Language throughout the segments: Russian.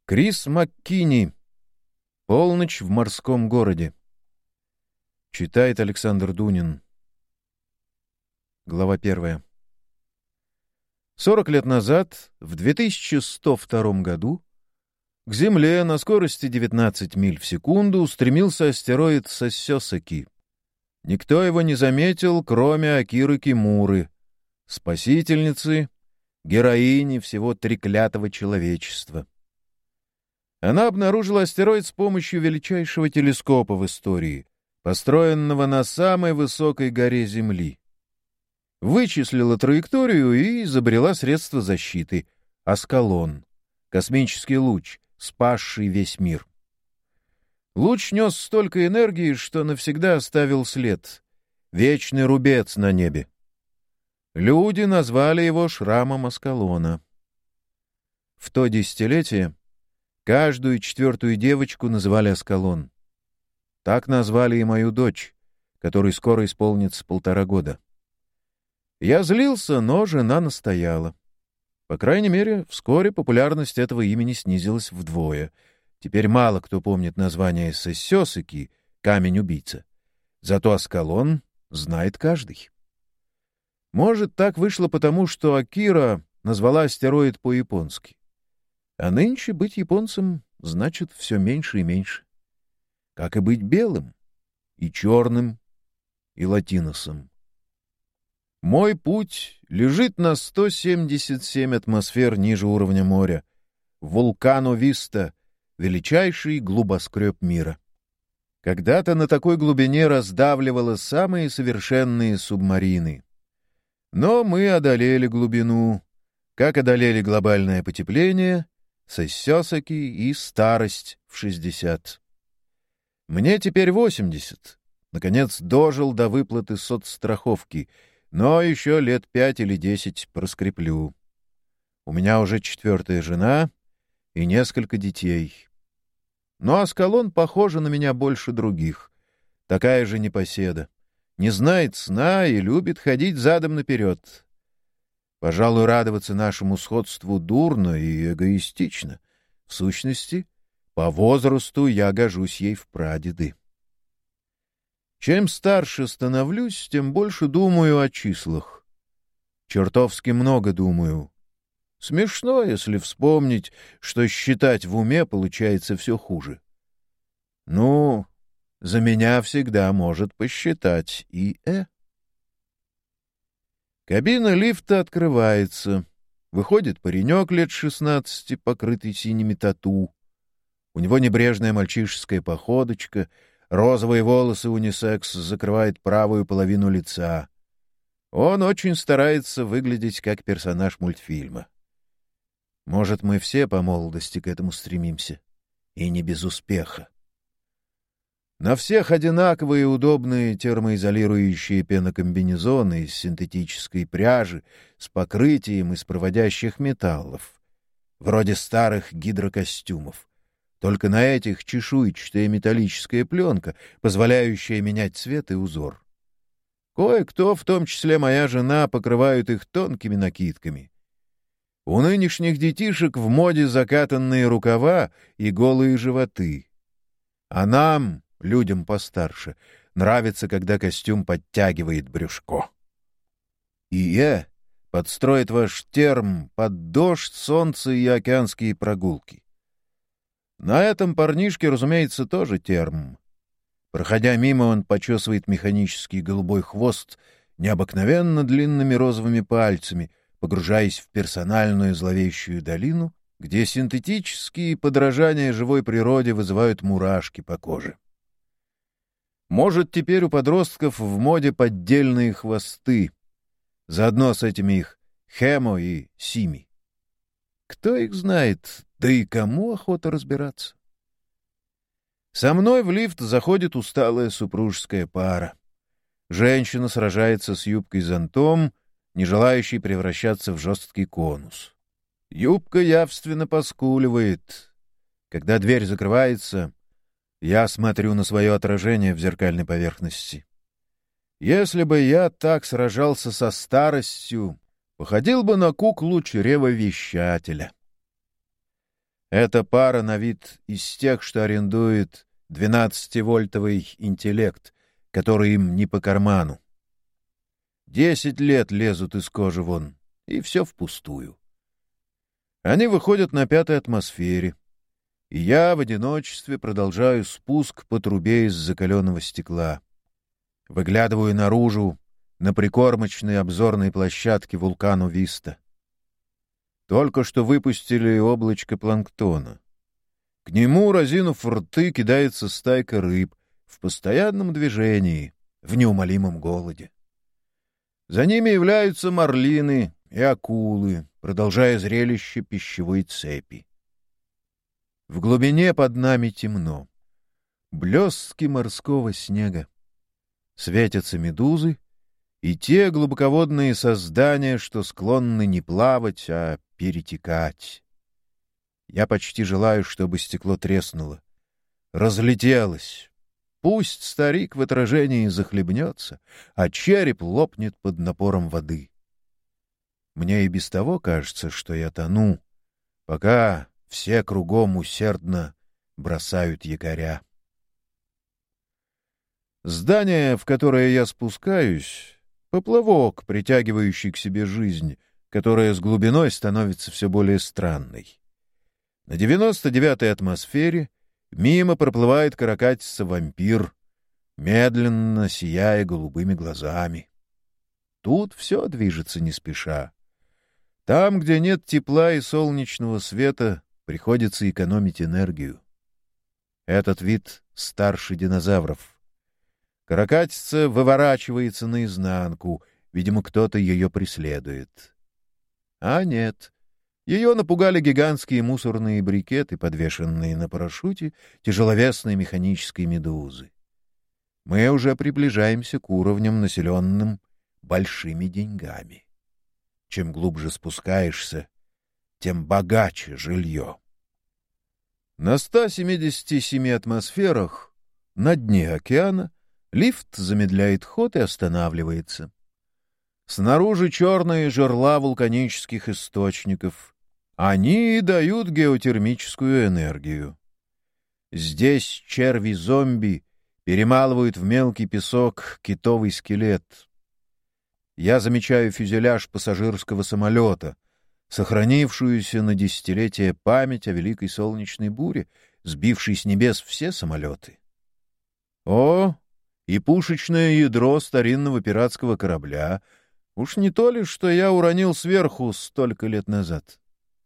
Крис МакКини. «Полночь в морском городе». Читает Александр Дунин. Глава 1. 40 лет назад, в 2102 году, к Земле на скорости 19 миль в секунду устремился астероид Сосёсаки. Никто его не заметил, кроме Акиры Кимуры, спасительницы, героини всего треклятого человечества. Она обнаружила астероид с помощью величайшего телескопа в истории, построенного на самой высокой горе Земли. Вычислила траекторию и изобрела средство защиты — Аскалон, космический луч, спасший весь мир. Луч нес столько энергии, что навсегда оставил след — вечный рубец на небе. Люди назвали его шрамом Аскалона. В то десятилетие каждую четвертую девочку называли Аскалон. Так назвали и мою дочь, которой скоро исполнится 1,5 года. Я злился, но жена настояла. По крайней мере, вскоре популярность этого имени снизилась вдвое. Теперь мало кто помнит название Сосёсаки — камень-убийца. Зато Аскалон знает каждый. Может, так вышло потому, что Акира назвала астероид по-японски. А нынче быть японцем значит все меньше и меньше. Как и быть белым, и черным, и латиносом. Мой путь лежит на 177 атмосфер ниже уровня моря, в вулкану Виста, величайший глубоскреб мира. Когда-то на такой глубине раздавливало самые совершенные субмарины. Но мы одолели глубину, как одолели глобальное потепление, Сосёсаки и старость в 60. Мне теперь 80. Наконец дожил до выплаты соцстраховки, но еще лет 5 или 10 проскреплю. У меня уже 4-я жена и несколько детей. Но Аскалон похожа на меня больше других. Такая же непоседа. Не знает сна и любит ходить задом наперед. Пожалуй, радоваться нашему сходству дурно и эгоистично. В сущности, по возрасту я гожусь ей в прадеды. Чем старше становлюсь, тем больше думаю о числах. Чертовски много думаю. Смешно, если вспомнить, что считать в уме получается все хуже. Ну, за меня всегда может посчитать И.Э. Кабина лифта открывается. Выходит паренек лет 16, покрытый синими тату. У него небрежная мальчишеская походочка, розовые волосы унисекс закрывают правую половину лица. Он очень старается выглядеть как персонаж мультфильма. Может, мы все по молодости к этому стремимся. И не без успеха. На всех одинаковые удобные термоизолирующие пенокомбинезоны из синтетической пряжи с покрытием из проводящих металлов, вроде старых гидрокостюмов. Только на этих чешуйчатая металлическая пленка, позволяющая менять цвет и узор. Кое-кто, в том числе моя жена, покрывают их тонкими накидками. У нынешних детишек в моде закатанные рукава и голые животы. А нам, людям постарше, нравится, когда костюм подтягивает брюшко. Подстроит ваш терм под дождь, солнце и океанские прогулки. На этом парнишке, разумеется, тоже терм. Проходя мимо, он почесывает механический голубой хвост необыкновенно длинными розовыми пальцами, погружаясь в персональную зловещую долину, где синтетические подражания живой природе вызывают мурашки по коже. Может, теперь у подростков в моде поддельные хвосты, заодно с этими их Хэмо и Сими. Кто их знает, да и кому охота разбираться? Со мной в лифт заходит усталая супружеская пара. Женщина сражается с юбкой-зонтом, не желающей превращаться в жесткий конус. Юбка явственно поскуливает. Когда дверь закрывается, я смотрю на свое отражение в зеркальной поверхности. Если бы я так сражался со старостью, походил бы на куклу чревовещателя. Эта пара на вид из тех, что арендует 12-вольтовый интеллект, который им не по карману. 10 лет лезут из кожи вон, и все впустую. Они выходят на 5-й атмосфере, и я в одиночестве продолжаю спуск по трубе из закаленного стекла. Выглядываю наружу на прикормочной обзорной площадке вулкану Виста. Только что выпустили облачко планктона. К нему, разинув рты, кидается стайка рыб в постоянном движении, в неумолимом голоде. За ними являются марлины и акулы, продолжая зрелище пищевой цепи. В глубине под нами темно. Блестки морского снега. Светятся медузы и те глубоководные создания, что склонны не плавать, а перетекать. Я почти желаю, чтобы стекло треснуло, разлетелось. Пусть старик в отражении захлебнется, а череп лопнет под напором воды. Мне и без того кажется, что я тону, пока все кругом усердно бросают якоря. Здание, в которое я спускаюсь, — поплавок, притягивающий к себе жизнь, которая с глубиной становится все более странной. На 99-й атмосфере мимо проплывает каракатица-вампир, медленно сияя голубыми глазами. Тут все движется не спеша. Там, где нет тепла и солнечного света, приходится экономить энергию. Этот вид старше динозавров. Каракатица выворачивается наизнанку, видимо, кто-то ее преследует. А нет, ее напугали гигантские мусорные брикеты, подвешенные на парашюте тяжеловесной механической медузы. Мы уже приближаемся к уровням, населенным большими деньгами. Чем глубже спускаешься, тем богаче жилье. На 177 атмосферах на дне океана лифт замедляет ход и останавливается. Снаружи черные жерла вулканических источников. Они дают геотермическую энергию. Здесь черви-зомби перемалывают в мелкий песок китовый скелет. Я замечаю фюзеляж пассажирского самолета, сохранившуюся на десятилетия память о великой солнечной буре, сбившей с небес все самолеты. О, и пушечное ядро старинного пиратского корабля. Уж не то ли, что я уронил сверху столько лет назад?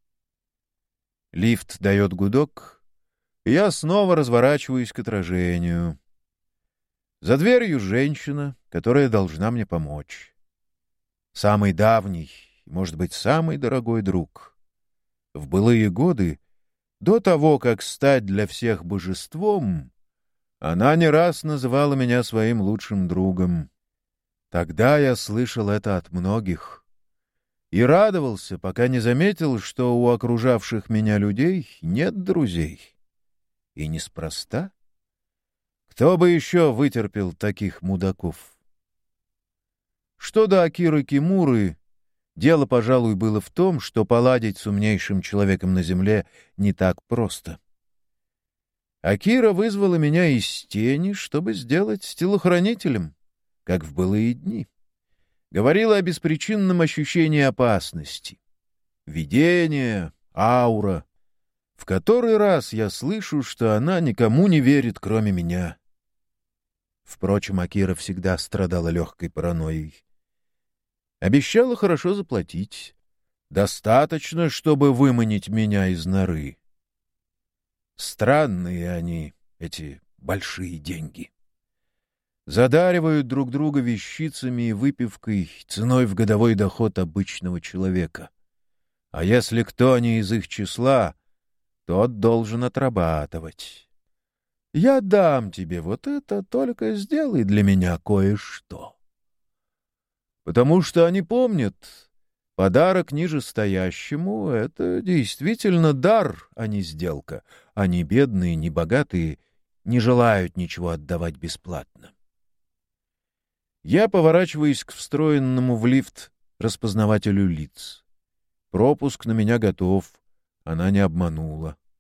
Лифт дает гудок, и я снова разворачиваюсь к отражению. За дверью женщина, которая должна мне помочь. Самый давний, может быть, самый дорогой друг. В былые годы, до того, как стать для всех божеством, она не раз называла меня своим лучшим другом. Тогда я слышал это от многих и радовался, пока не заметил, что у окружавших меня людей нет друзей. И неспроста. Кто бы еще вытерпел таких мудаков? Что до Акиры Кимуры, дело, пожалуй, было в том, что поладить с умнейшим человеком на земле не так просто. Акира вызвала меня из тени, чтобы сделать телохранителем, как в былые дни. Говорила о беспричинном ощущении опасности. Видение, аура. В который раз я слышу, что она никому не верит, кроме меня. Впрочем, Акира всегда страдала легкой паранойей. Обещала хорошо заплатить. Достаточно, чтобы выманить меня из норы. Странные они, эти большие деньги. Задаривают друг друга вещицами и выпивкой ценой в годовой доход обычного человека. А если кто не из их числа, тот должен отрабатывать. Я дам тебе вот это, только сделай для меня кое-что. Потому что они помнят, подарок нижестоящему — это действительно дар, а не сделка. Они бедные, не богатые, не желают ничего отдавать бесплатно. Я поворачиваюсь к встроенному в лифт распознавателю лиц. Пропуск на меня готов, она не обманула.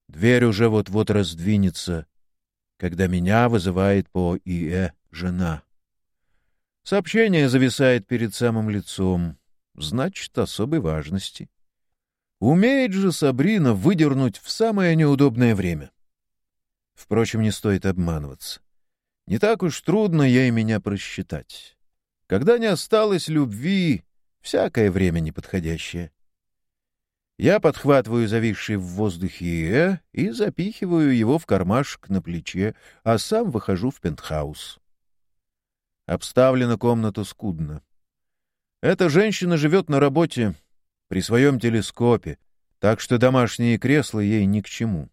Дверь уже вот-вот раздвинется, когда меня вызывает по ИЭ жена. Сообщение зависает перед самым лицом, значит, особой важности. Умеет же Сабрина выдернуть в самое неудобное время. Впрочем, не стоит обманываться. Не так уж трудно ей меня просчитать. Когда не осталось любви, всякое время неподходящее. Я подхватываю зависший в воздухе ИЭ и запихиваю его в кармашек на плече, а сам выхожу в пентхаус. Обставлена комната скудно. Эта женщина живет на работе при своем телескопе, так что домашние кресла ей ни к чему.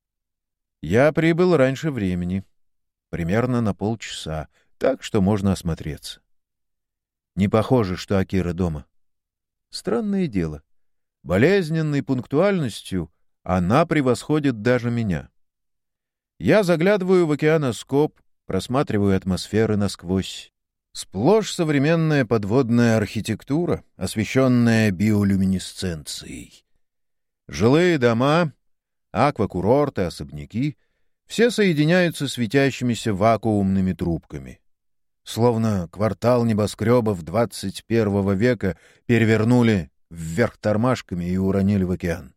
Я прибыл раньше времени, примерно на полчаса, так что можно осмотреться. Не похоже, что Акира дома. Странное дело. Болезненной пунктуальностью она превосходит даже меня. Я заглядываю в океаноскоп, просматриваю атмосферы насквозь. Сплошь современная подводная архитектура, освещенная биолюминесценцией. Жилые дома, аквакурорты, особняки — все соединяются светящимися вакуумными трубками. Словно квартал небоскребов 21 века перевернули вверх тормашками и уронили в океан.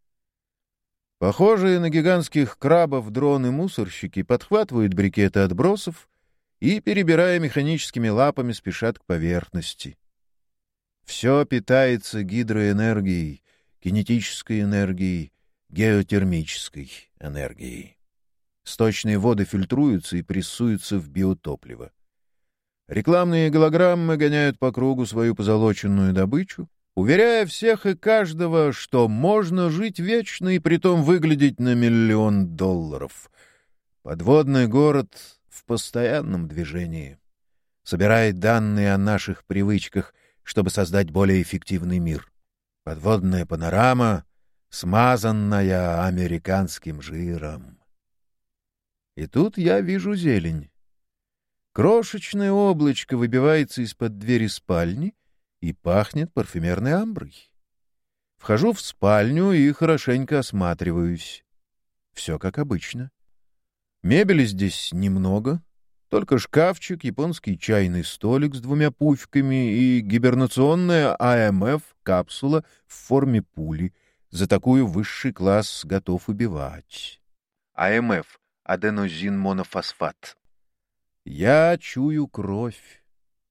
Похожие на гигантских крабов дроны-мусорщики подхватывают брикеты отбросов и, перебирая механическими лапами, спешат к поверхности. Все питается гидроэнергией, кинетической энергией, геотермической энергией. Сточные воды фильтруются и прессуются в биотопливо. Рекламные голограммы гоняют по кругу свою позолоченную добычу, уверяя всех и каждого, что можно жить вечно и притом выглядеть на $1 миллион. Подводный город в постоянном движении. Собирает данные о наших привычках, чтобы создать более эффективный мир. Подводная панорама, смазанная американским жиром. И тут я вижу зелень. Крошечное облачко выбивается из-под двери спальни и пахнет парфюмерной амброй. Вхожу в спальню и хорошенько осматриваюсь. Все как обычно. Мебели здесь немного, только шкафчик, японский чайный столик с 2 пуфиками и гибернационная АМФ-капсула в форме пули. За такую высший класс готов убивать. АМФ — аденозин-монофосфат. Я чую кровь.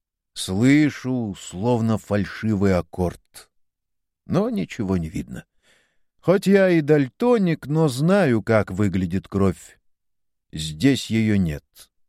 Слышу, словно фальшивый аккорд. Но ничего не видно. Хоть я и дальтоник, но знаю, как выглядит кровь. Здесь ее нет.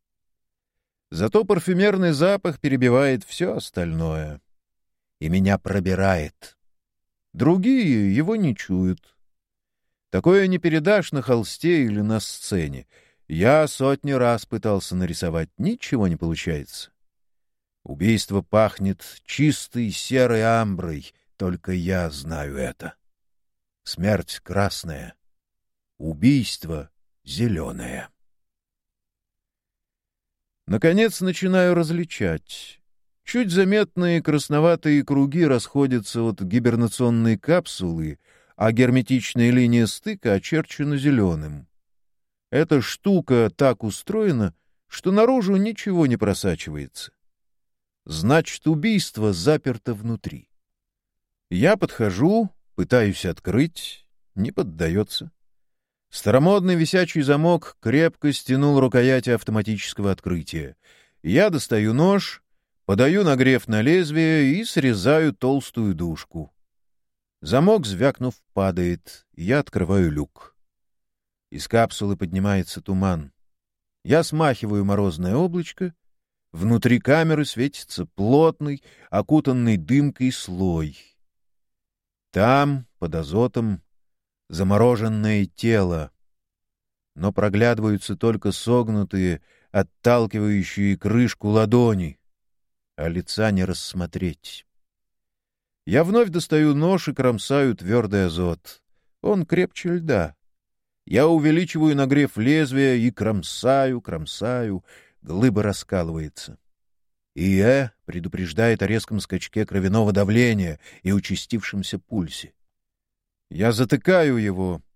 Зато парфюмерный запах перебивает все остальное. И меня пробирает. Другие его не чуют. Такое не передашь на холсте или на сцене. Я сотни раз пытался нарисовать, ничего не получается. Убийство пахнет чистой серой амброй, только я знаю это. Смерть красная, убийство зеленое. Наконец начинаю различать. Чуть заметные красноватые круги расходятся от гибернационной капсулы, а герметичная линия стыка очерчена зеленым. Эта штука так устроена, что наружу ничего не просачивается. Значит, убийство заперто внутри. Я подхожу, пытаюсь открыть, не поддается. Старомодный висячий замок крепко стянул рукояти автоматического открытия. Я достаю нож, подаю нагрев на лезвие и срезаю толстую дужку. Замок, звякнув, падает, я открываю люк. Из капсулы поднимается туман. Я смахиваю морозное облачко. Внутри камеры светится плотный, окутанный дымкой слой. Там, под азотом, замороженное тело. Но проглядываются только согнутые, отталкивающие крышку ладони, а лица не рассмотреть. Я вновь достаю нож и кромсаю твердый азот. Он крепче льда. Я увеличиваю нагрев лезвия и кромсаю. Глыба раскалывается. ИЭ предупреждает о резком скачке кровяного давления и участившемся пульсе. Я затыкаю его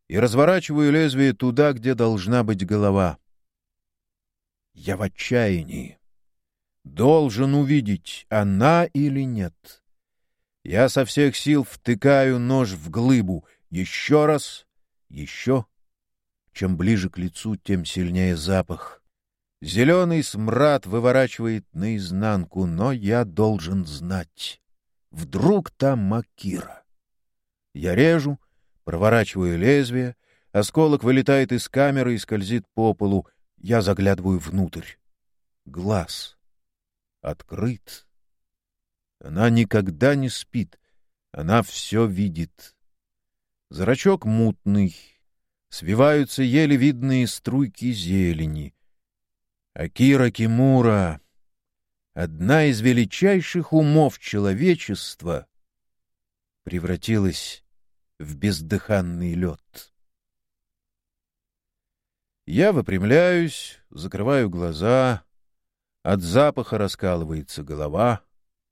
и разворачиваю лезвие туда, где должна быть голова. Я в отчаянии. Должен увидеть, она или нет. Я со всех сил втыкаю нож в глыбу. Еще раз, еще. Чем ближе к лицу, тем сильнее запах. Зеленый смрад выворачивает наизнанку, но я должен знать. Вдруг там Макира. Я режу, проворачиваю лезвие, осколок вылетает из камеры и скользит по полу. Я заглядываю внутрь. Глаз открыт. Она никогда не спит, она все видит. Зрачок мутный, свиваются еле видные струйки зелени. Акира Кимура, одна из величайших умов человечества, превратилась в бездыханный лед. Я выпрямляюсь, закрываю глаза, от запаха раскалывается голова.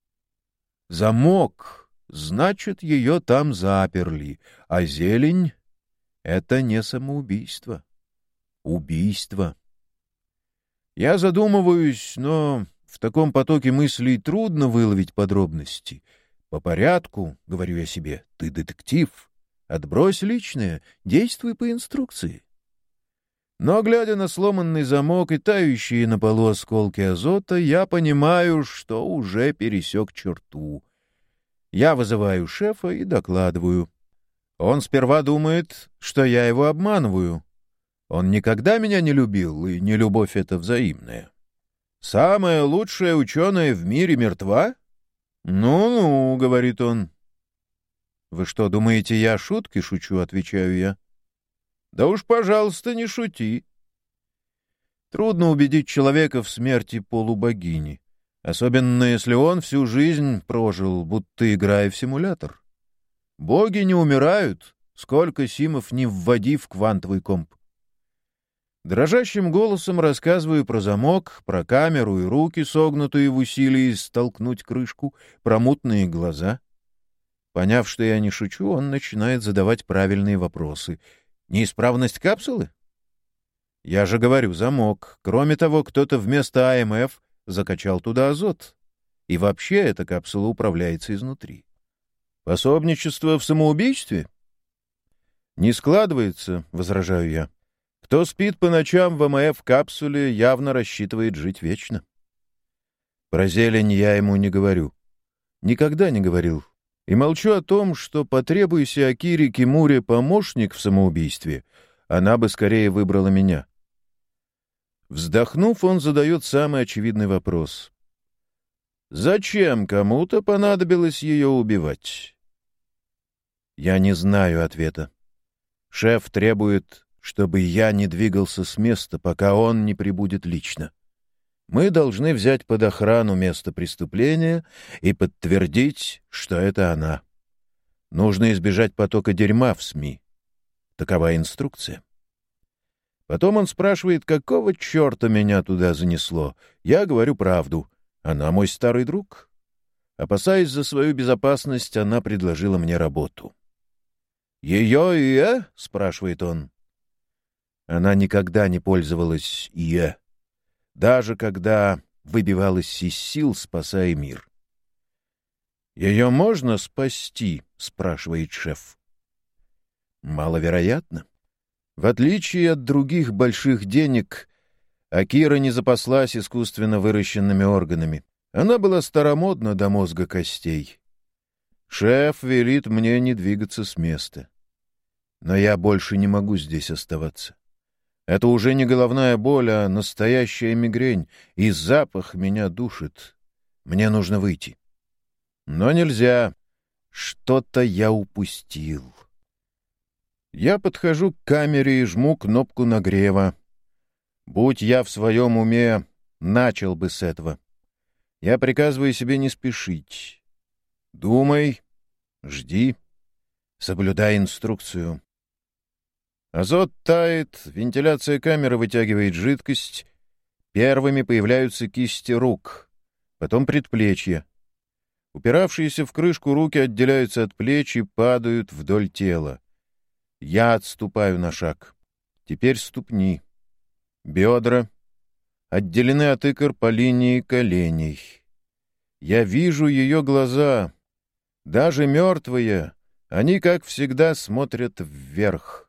Замок, значит, ее там заперли, а зелень — это не самоубийство, убийство. Я задумываюсь, но в таком потоке мыслей трудно выловить подробности. По порядку, говорю я себе, ты детектив, отбрось личное, действуй по инструкции. Но, глядя на сломанный замок и тающие на полу осколки азота, я понимаю, что уже пересек черту. Я вызываю шефа и докладываю. Он сперва думает, что я его обманываю. Он никогда меня не любил, и нелюбовь эта взаимная. «Самая лучшая ученая в мире мертва?» «Ну-ну», — говорит он. «Вы что, думаете, я шутки шучу?» — отвечаю я. «Да уж, пожалуйста, не шути». Трудно убедить человека в смерти полубогини, особенно если он всю жизнь прожил, будто играя в симулятор. Боги не умирают, сколько симов не вводи в квантовый комп. Дрожащим голосом рассказываю про замок, про камеру и руки, согнутые в усилии столкнуть крышку, про мутные глаза. Поняв, что я не шучу, он начинает задавать правильные вопросы. Неисправность капсулы? Я же говорю, замок. Кроме того, кто-то вместо АМФ закачал туда азот. И вообще эта капсула управляется изнутри. Пособничество в самоубийстве? Не складывается, возражаю я. Кто спит по ночам в АМФ-капсуле, явно рассчитывает жить вечно. Про зелень я ему не говорю. Никогда не говорил. И молчу о том, что потребуйся Акире Кимуре помощник в самоубийстве, она бы скорее выбрала меня. Вздохнув, он задает самый очевидный вопрос. Зачем кому-то понадобилось ее убивать? Я не знаю ответа. Шеф требует, чтобы я не двигался с места, пока он не прибудет лично. Мы должны взять под охрану место преступления и подтвердить, что это она. Нужно избежать потока дерьма в СМИ. Такова инструкция. Потом он спрашивает, какого черта меня туда занесло. Я говорю правду. Она мой старый друг. Опасаясь за свою безопасность, она предложила мне работу. «Ее ИЭ?» — спрашивает он. Она никогда не пользовалась ИЭ, даже когда выбивалась из сил, спасая мир. «Ее можно спасти?» — спрашивает шеф. «Маловероятно. В отличие от других больших денег, Акира не запаслась искусственно выращенными органами. Она была старомодна до мозга костей. Шеф велит мне не двигаться с места. Но я больше не могу здесь оставаться. Это уже не головная боль, а настоящая мигрень, и запах меня душит. Мне нужно выйти. Но нельзя. Что-то я упустил. Я подхожу к камере и жму кнопку нагрева. Будь я в своем уме, начал бы с этого. Я приказываю себе не спешить. Думай, жди, соблюдай инструкцию. Азот тает, вентиляция камеры вытягивает жидкость. Первыми появляются кисти рук, потом предплечья. Упиравшиеся в крышку руки отделяются от плеч и падают вдоль тела. Я отступаю на шаг. Теперь ступни. Бедра отделены от икр по линии коленей. Я вижу ее глаза. Даже мертвые, они, как всегда, смотрят вверх.